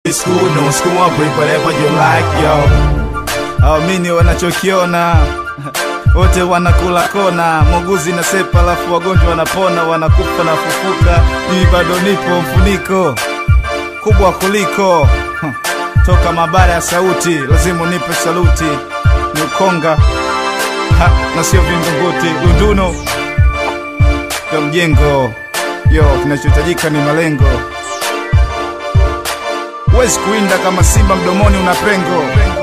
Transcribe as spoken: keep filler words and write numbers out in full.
It's cool, no school, bring whatever you like, yo. Amini wanachokiona wote wanakula kona, muuguzi na sepa alafu wagonjwa wanapona, wanakufa na fufuka. Mimi bado nipo mfuniko kubwa kuliko toka mabara ya sauti, lazima nipe saluti. Ni ukonga ha, na sio vingunguti. Dunduno ndio mjengo, yo kinachohitajika ni malengo. Huwezi kuinda kama simba mdomoni una pengo.